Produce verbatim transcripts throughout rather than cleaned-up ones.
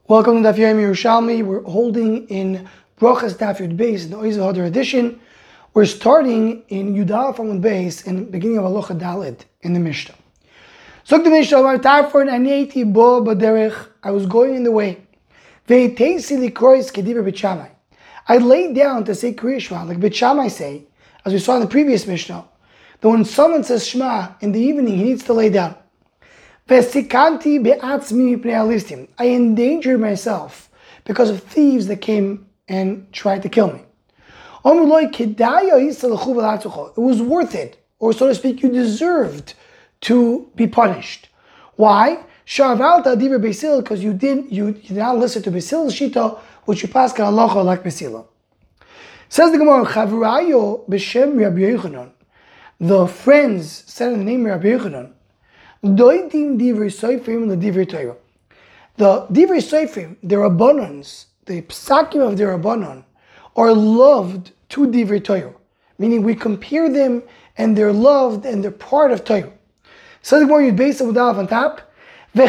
Welcome to Daf Yomi Yerushalmi. We're holding in Brachas Daf Yud Beis in the Oiz Hadar edition. We're starting in Yudal from Yud Beis in the beginning of Halacha Daled in the Mishnah. So the Mishnah, I was going in the way. I laid down to say Kriya Shema, like Bet Shammai say, as we saw in the previous Mishnah, that when someone says Shema in the evening, he needs to lay down. I endangered myself because of thieves that came and tried to kill me. It was worth it, or so to speak, you deserved to be punished. Why? Because you did you, you did not listen to Basil's Shita, which you pass on halacha like Basila. Says the Gemara, the friends said in the name of Rabbi Yochanan, the Divrei Seifrim, the Rabbanans, the Psakim of the Rabbanon, are loved to Divrei Torah, meaning we compare them and they're loved and they're part of Torah. So the Gemara, you base it on top. They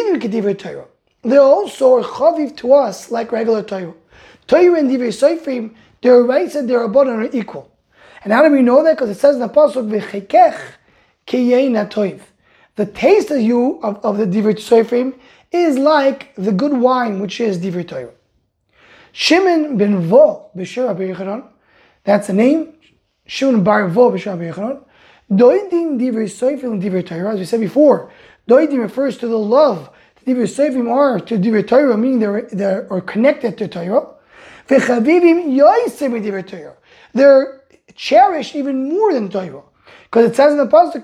also are chaviv to us like regular Torah. Torah and Divrei Seifrim, their rights and their Rabbanon are equal. And how do we know that? Because it says in the pasuk, V'chekech kiyein hatoiv. The taste of you of, of the Divrei Seifrim is like the good wine, which is Divrei Torah. Shimon ben Vo b'Shir Rabbi Yochanan, that's the name. Shimon bar Vo b'Shir Rabbi Yochanan. Doidim Divrei Seifrim Divrei Torah, as we said before. Doidim refers to the love the Divrei Seifrim are to Divrei Torah, meaning they're they are connected to Torah. V'chavivim yoisem Divrei Torah. They're cherished even more than Torah. Because it says in the pasuk,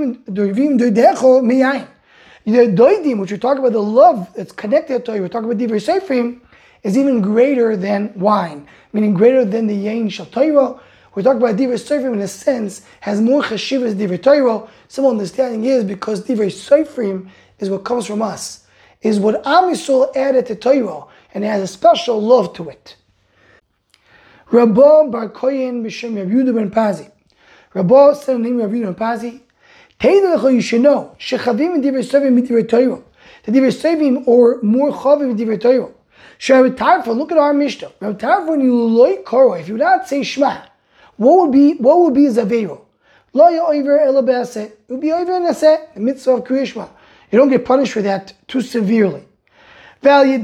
the doidim, which we're talking about, the love that's connected to you, we're talking about Divrei Seifrim, is even greater than wine, meaning greater than the yain shel Torah. We're talking about Divrei Seifrim in a sense, has more chashiv as Divrei Torah. Some understanding is because Divrei Seifrim is what comes from us, is what Am Yisrael added to Torah, and it has a special love to it. Rabba bar Koyin b'Shem Rav Yehuda ben Pazi. Rabba said in the name of Rav Yehuda ben Pazi, you should know, Shechavim and Divrei Seifrim Divrei Torah. The Divrei Seifrim or more chavim Divrei Torah. Rabbi Tarfon, look at our Mishnah. Rabbi Tarfon, you loy koro. If you would not say Shema, what would be what would be zavero? Lo yoiver ela be'aseh. It would be over and aseh, the mitzvah of Kriya Shema. You don't get punished for that too severely. But now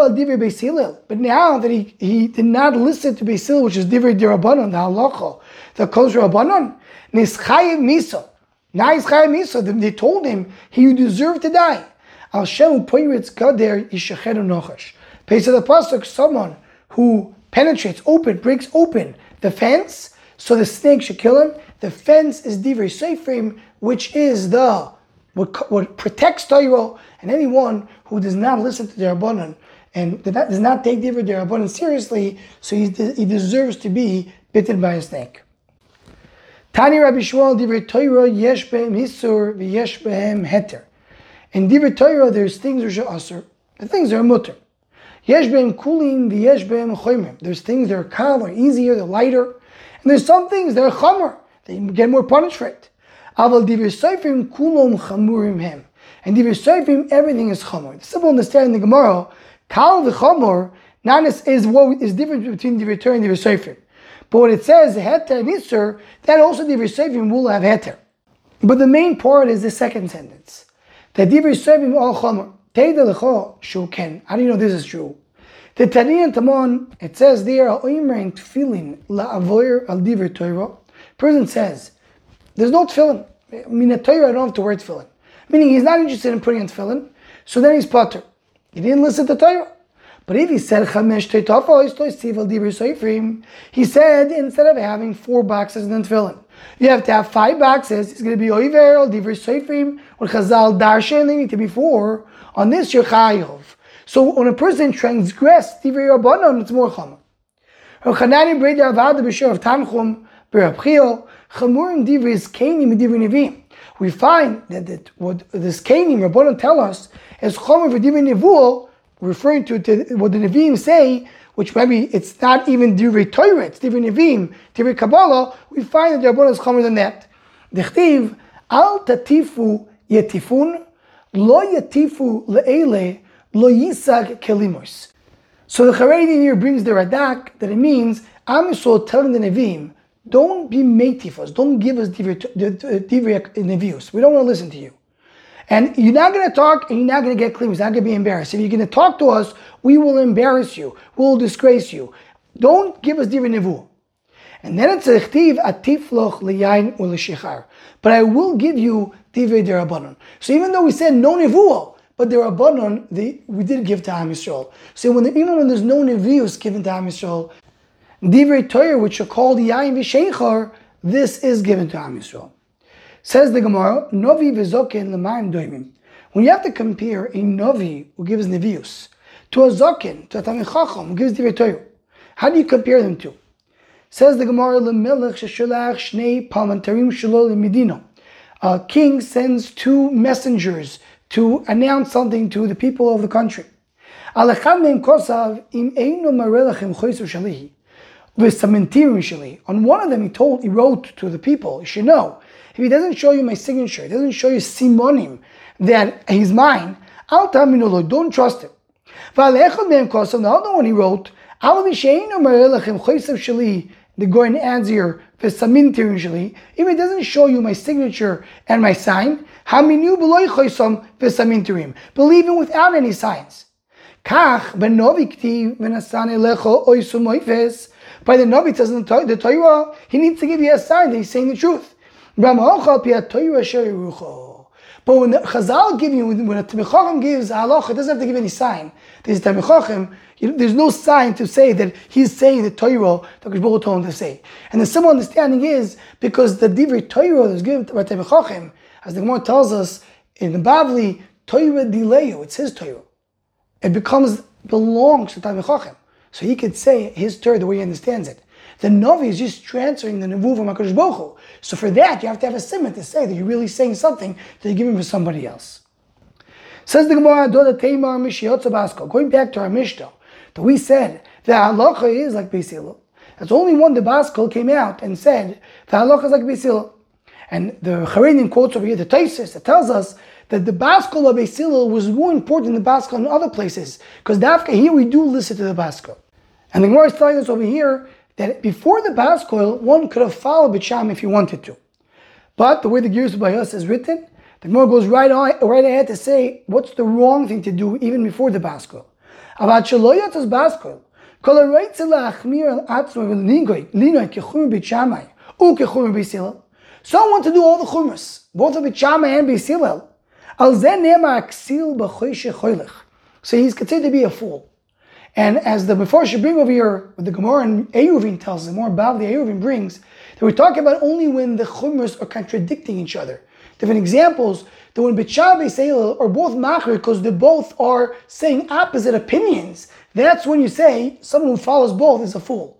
that he, he did not listen to Beis Hillel, which is Divrei Dirabanan, the halacha that comes from Rabbanon, nischayev misa. Now he's chayev misa. They told him he deserved to die. Al shem poiritz kader yishacheru nochash. Based on the pasuk, someone who penetrates, open, breaks open the fence, so the snake should kill him. The fence is Divrei Seifrim, which is the what, what protects Torah, and anyone who does not listen to the Rabbanon and does not take Divrei Rabbanon seriously, so he, he deserves to be bitten by a snake. Tani Rabbi Shmuel Divrei Torah yesh behem hisur v'yesh behem heter. In Divrei Torah, there's things which are asur, the things that are mutter. Yesh behem kulin v'yesh behem choymim. There's things that are kal, or easier, they're lighter, and there's some things that are chomer, they get more punished for it. Aval Divrei Seifrim kulom chamurim hem. And Divrei Seifrim, everything is chomer. The simple understanding in the Gemara, kal v'chomer, nanis is what is different between Divrei Torah and Divrei Seifrim. But when it says heter and isur, that also Divrei Seifrim will have heter. But the main part is the second sentence. That Divrei Seifrim all chomer. Teida lecho shuken. How do you know this is true? The Tani and Tamon, it says there, oimer tefillin la'avoyer al Divrei Torah. Person says, there's no tefillin. I mean, at Torah I don't have to wear tefillin. Meaning he's not interested in putting on tefillin, so then he's potter. He didn't listen to Torah. But if he said chamesh teitafos toisiv al Divrei Seifrim, he said instead of having four boxes in tefillin, you have to have five boxes. It's going to be oiver al Divrei Seifrim or chazal darshan. They need to be four. On this you're chayav. So when a person transgressed Divrei Rabbanon, it's more chamer. Chanani breder avada b'shir of Tanchum b'Rab Chio chamurim Divrei Zkenim Divrei Nevim. We find that, that what this Zkenim Rabbanon tell us is chamer for Divrei Nevuah, referring to, to what the Nevi'im say, which maybe it's not even Divrei Torah, it's Divrei Nevi'im, Divrei Kabbalah. We find that the Rabbanon is chamer than that. Dechtiv al tatifu yetifun lo yatifu le'ele Lo yisag kelimos. So the Haredi here brings the Radak that it means Am Yisrael telling the Nevi'im, don't be meitifos, don't give us divrei nevius. We don't want to listen to you. And you're not going to talk and you're not going to get clean. You're not going to be embarrassed. If you're going to talk to us, we will embarrass you. We'll disgrace you. Don't give us divrei nevu. And then it's a chtiv atifloch liyain u'l'shechar. But I will give you divrei derabanan. So even though we said no nevuah, but the rabbanon, the, we did give to Am Yisrael. So when the, even when there's no nevius given to Am Yisrael, divrei Torah, which are called yain v'sheichar, this is given to Am Yisrael. Says the Gemara, Novi v'zoken l'mayim doimim. When you have to compare a Novi who gives nevius to a zoken, to a Talmid Chacham who gives divrei Torah, how do you compare them to? Says the Gemara, L'melech shesholach shnei palmentarim shelo l'medina. A king sends two messengers to announce something to the people of the country. Al echad mehem kosav im eino mareh lachem choyser shalihi v'samentirim shali. On one of them, he told, he wrote to the people, you should know, if he doesn't show you my signature, he doesn't show you simonim that he's mine, al taminu lo, don't trust him. V'al echad mehem kosav, the other one he wrote, al v'sheino mareh lachem choyser shali. The Goyen adds here, v'samintir usually, if it doesn't show you my signature and my sign, haminu b'loy choysam v'samintirim, believe him without any signs. Kach b'novi ktiv v'nasan elecho oisum oifes. By the Novi, it says in the Torah, he needs to give you a sign that he's saying the truth. But when the Chazal give you, when a Talmid Chacham gives halacha, it doesn't have to give any sign. There's Talmid Chacham, there's no sign to say that he's saying the Torah that Kadosh Baruch Hu told him to say. And the simple understanding is because the divrei Torah that is given by Talmid Chacham, as the Gemara tells us in the Bavli, Torah dileyu, it's his Torah. It becomes, belongs to Talmid Chacham. So he could say his Torah the way he understands it. The Novi is just transferring the Nevuah from HaKadosh Baruch Hu. So for that, you have to have a simon to say that you're really saying something that you're giving for somebody else. Says the Gemara, going back to our Mishnah, that we said that halacha is like Beis Hillel. That's only one the Baskel came out and said the halacha is like Beis Hillel. And the Haredim quotes over here the Taisus that tells us that the Baskel of Beis Hillel was more important than the Baskel in other places, because Dafka here we do listen to the Baskel. And the Gemara is telling us over here that before the Baskel, one could have followed Beit Shammai if he wanted to. But the way the Gears by us is written, the Gemara goes right on, right ahead to say what's the wrong thing to do even before the Baskel. About Shaloyat as Baskel, someone want to do all the chumras, both of Beit Shammai and Beis Hillel. So he's considered to be a fool. And as the before should bring over here, what the Gemara and Eruvin tells us, more about the Eruvin brings, that we're talking about only when the chumras are contradicting each other. Different examples, that when Beit Shammai and Beis Hillel are both machir, because they both are saying opposite opinions, that's when you say someone who follows both is a fool.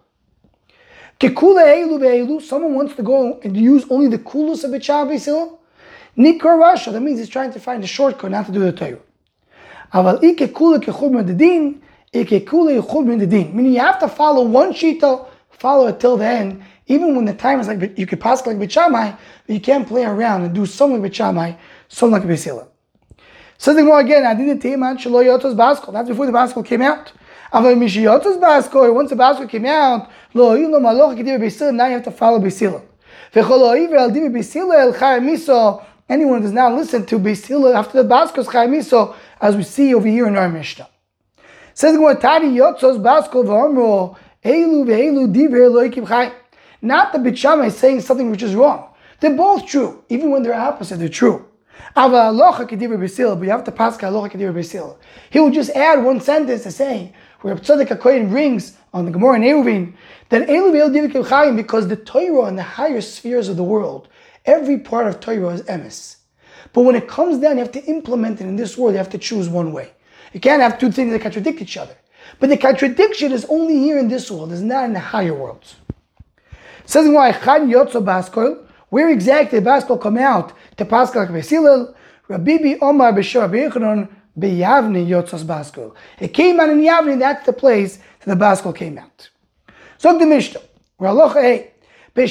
Someone wants to go and use only the kulus of Beit Shammai and Beis Hillel, Nikar Rasha, that means he's trying to find a shortcut not to do the Torah. Aval ike kula kechum mededin, ike kula kechum mededin. Meaning you have to follow one shita, follow it till the end. Even when the time is like, you could pass like Beit Shammai, but you can't play around and do something like Beit Shammai, something like Beis Hillel. Says the Gemara again, I didn't tell man shelo yotos baskel. That's before the baskel came out. Aval mishi yotos baskel. Once the baskel came out, lo yino maloch kedir Beis Hillel. Now you have to follow Beis Hillel. V'chol oiver al divi Beis Hillel chayim miso. Anyone who does not listen to Beis Hillel after the Baskel's Chayim Miso, as we see over here in our Mishnah. Says the Gemara, Tani Yotzos Baskel v'Amro Eilu v'Eilu Divrei Lo Yikim Chayim. Not that Beit Shammai is saying something which is wrong. They're both true, even when they're opposite. They're true. Ava Alocha Kedivrei Beis Hillel, but you have to pass Alocha Kedivrei Beis Hillel. He will just add one sentence to say where Tzaddik HaKohen brings on the Gemara and Eruvin that Eilu v'Eilu Divrei Yikim Chayim, because the Torah and the higher spheres of the world, every part of Torah is emes. But when it comes down, you have to implement it in this world. You have to choose one way. You can't have two things that contradict each other. But the contradiction is only here in this world. It's not in the higher worlds. It says why Yotzo Baskol, where exactly the Baskol come out to Paschal like Beis Hillel, Rabbi Omar B'Shor B'Yechonon B'Yavni Yotzos Baskol. It came out in Yavni. That's the place that the Baskol came out. So the Mishnah, where Allah hey. In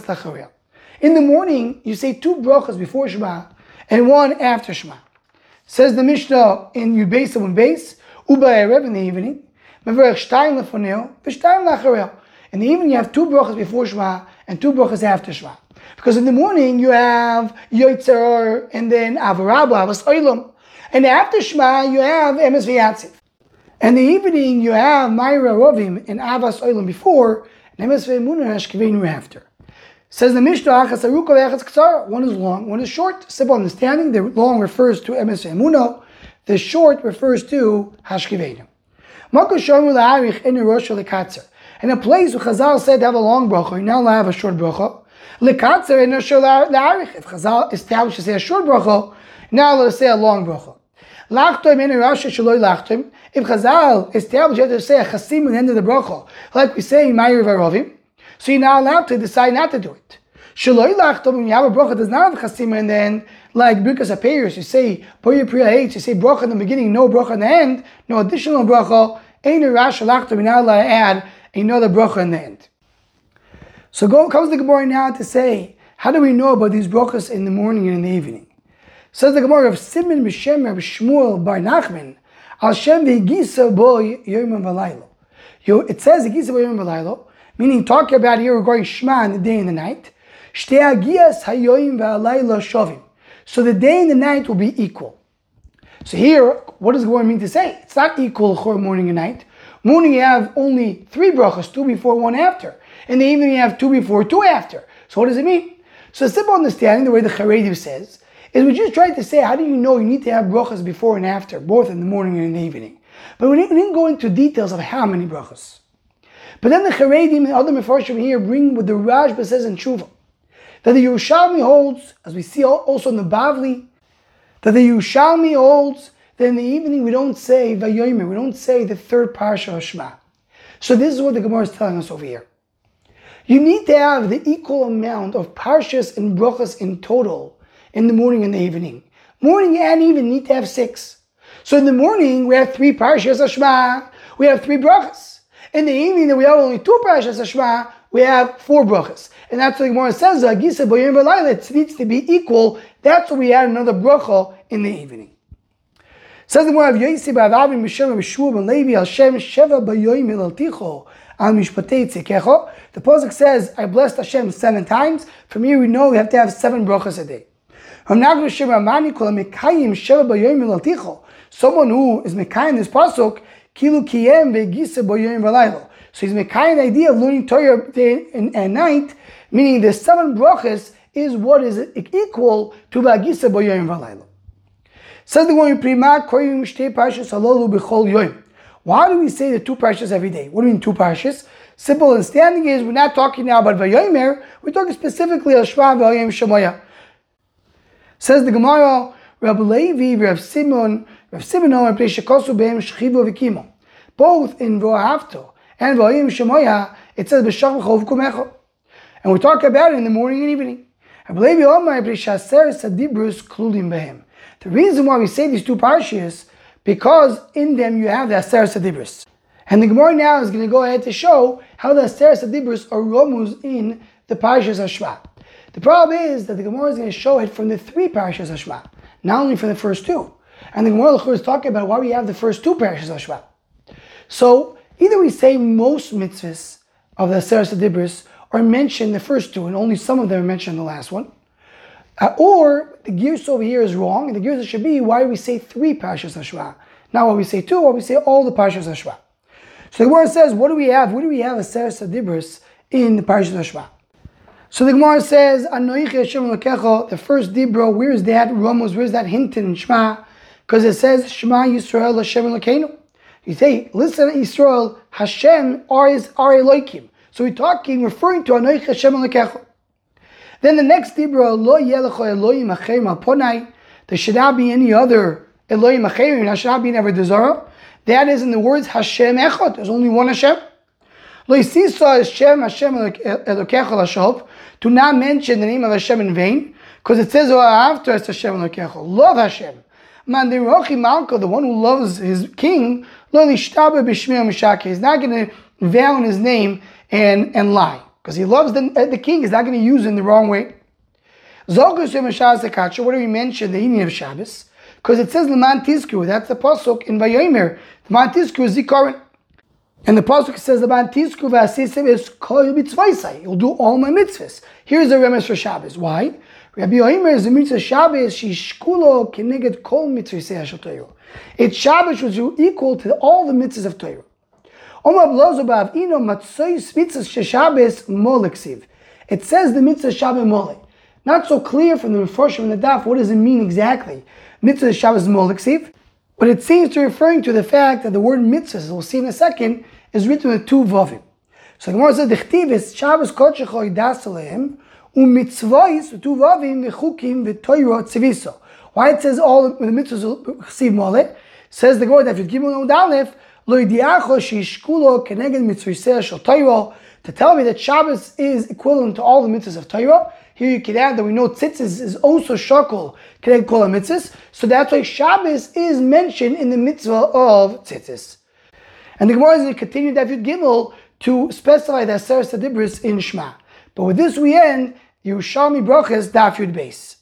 the morning, you say two brachas before Shema and one after Shema. Says the Mishnah in Yud Beis Amud Beis, Uba Erev in the evening, Mevarech Shtayim Lefoneo, V'Shtayim Lachareo. In the evening you have two brachas before Shema and two brachas after Shema. Because in the morning you have Yotzer Or and then Avarabba, Avas Olam. And after Shema you have Emes V'Yatziv. And in the evening you have Ma'ira Rovim and Avas Olam before, and Emes V'Emunah and Ashkeveinu after. Says the Mishnah, Achas Aruka V'Achas Ktsara. One is long, one is short. Simple understanding. The long refers to Emes V'Emunah. The short refers to Hashkeveinu. Makos Shomer La'arich in Rosh Lekatzer. In a place where Chazal said to have a long bracha, you're now allowed to have a short bracha. Lekatzer in Rosh La'arich. If Chazal established to say a short bracha, you're now allowed to say a long bracha. Lachtoim in Rosh Shaloi Lachtoim. If Chazal established you have to say a chasim at the end of the bracha, like we say in Ma'ir Varovim, so you're not allowed to decide not to do it. Shaloi Lachtoim, when you have a bracha that does not have chasim and then like Birkas HaPeiros, you say Poya Priya Eitz, you say bracha in the beginning, no bracha in the end, no additional bracha. Ein Rosh Lachtoim, you're not allowed to add another bracha in the end. So go, comes the Gemara now to say, how do we know about these brachas in the morning and in the evening? Says the Gemara of Simon B'Shem Reb Shmuel Bar Nachman, Al Shem V'Gisa Boy Yom V'Laylo. It says V'Gisa Boy Yom V'Laylo, meaning talking about here regarding Shema in the day and the night. Shtei Agiyas Hayoyim V'Laylo Shovim. So the day and the night will be equal. So here, what does the Gemara mean to say? It's not equal for morning and night. Morning you have only three brachas, two before, one after. In the evening you have two before, two after. So what does it mean? So a simple understanding, the way the Charedim says, is we just tried to say, how do you know you need to have brachas before and after, both in the morning and in the evening? But we didn't, we didn't go into details of how many brachas. But then the Charedim and other Mefarshim here bring what the Rashba says in Tshuva, that the Yerushalmi holds, as we see also in the Bavli, that the Yerushalmi holds that in the evening we don't say Vayomer, we don't say the third parsha of Shema. So this is what the Gemara is telling us over here. You need to have the equal amount of parshas and brachas in total in the morning and the evening. Morning and evening need to have six. So in the morning we have three parshas of Shema, we have three brachas. In the evening that we have only two parshas of Shema, we have four brachas. And that's what the Gemara says, Agisa Boyim V'Layla, it needs to be equal. That's what we add another bracha in the evening. Says the Gemara of Yosef Ba'avim Mishem B'Shmuel Ben Levi Al Shem Sheva B'Yoyim Elalticho Al Mishpatei Tzikecho. The pasuk says, I blessed Hashem seven times. From here we know we have to have seven brachas a day. Someone who is Mekayim this pasuk, Kilu Kiyem Ve'Gisa B'Yoyim V'Laylo. So he's Mekayim the idea of learning Torah day and, and night, meaning the seven brachas is what is equal to Ve'Gisa B'Yoyim V'Laylo. Says the one Prima Koyim Shtei Parshas Halalu B'Chol Yoyim. Why do we say the two parshas every day? What do you mean two parshas? Simple understanding is we're not talking now about Vayomer, we're talking specifically of Shema V'Yom Shemoya. Says the Gemara, Reb Levi, Reb Simon, Reb Simon, Reb Shekosu Behem Shchivo V'Kimo. Both in V'Ahavto and V'Yom Shemoya, it says B'Shach V'Chov Kumecho. And we talk about it in the morning and evening. Reb Levi Omar, Reb Shaser Sadibrus Klulim Behem. The reason why we say these two parshas, because in them you have the Aseres Adibros. And the Gemara now is going to go ahead to show how the Aseres Adibros are romuz in the parshas of Shema. The problem is that the Gemara is going to show it from the three parshas of Shema, not only from the first two. And the Gemara is talking about why we have the first two parshas of Shema. So either we say most mitzvahs of the Aseres Adibros are mentioned the first two, and only some of them are mentioned in the last one. Uh, or the gears over here is wrong, and the gears should be why we say three parshas of Shema. Not why we say two, why we say all the parshas of Shema. So the Gemara says, what do we have? What do we have as Aseres Adibros in the parshas of Shema? So the Gemara says, Anoichi Hashem Elokecha, the first Dibro, where is that Ramos, where is that hinted in Shema? Because it says, Shema Yisrael Hashem Elokeinu. You say, listen Yisrael, Hashem is our Elokim. So we're talking, referring to Anoichi Hashem Elokecha. Then the next Dibra, Lo Yelecho Elohim Acherim Alponai, there should not be any other Elohim Acherim, there should not be never Dezara. That is in the words Hashem Echad, there's only one Hashem. Lo Yisisa Hashem Hashem Elokecha Lashov, to not mention the name of Hashem in vain, because it says, after it's Hashem Elokecha, love Hashem. Mandirochi Malko, the one who loves his king, Lo Nishtabe B'Shmei Mishake, he's not going to vow in his name and, and lie. Because he loves the, the king, he's not going to use it in the wrong way. What do we mention the evening of Shabbos? Because it says Leman Tizku, that's the pasuk in Vayomer. Leman Tizku is Zikaron. And the pasuk says Leman Tizku v'asisim is kol mitzvahsai. You'll do all my mitzvahs. Here's a remes for Shabbos. Why? Rabbi Yomer is the mitzvah Shabbos shishkulo keneged kol mitzvahsei shel Torah. It's Shabbos which is equal to all the mitzvahs of Torah. It says the mitzvah Shabbos Molek. Not so clear from the Mefarshim in the Daf, what does it mean exactly? Mitzvah Shabbos Molek, but it seems to be referring to the fact that the word mitzvah, as we'll see in a second, is written with two vavim. So the Gemara says, the chtiv is Shabbos kodshecho yidas aleim, u'mitzvahis, two vavim, v'chukim, v'toyro tziviso. Why it says all the, the mitzvahs chsiv molek? Says the Gemara that if you give one Aleph, lo yidiacho shishkulo keneged mitzvahsei shel Torah, to tell me that Shabbos is equivalent to all the mitzvahs of Torah. Here you can add that we know tzitzis is also shakol keneged kol mitzvahs, so that's why Shabbos is mentioned in the mitzvah of tzitzis. And the Gemara is going to continue that Yud Gimel to specify the Aseres HaDibros in Shema. But with this we end Yerushalmi Brachas Daf Yud Beis.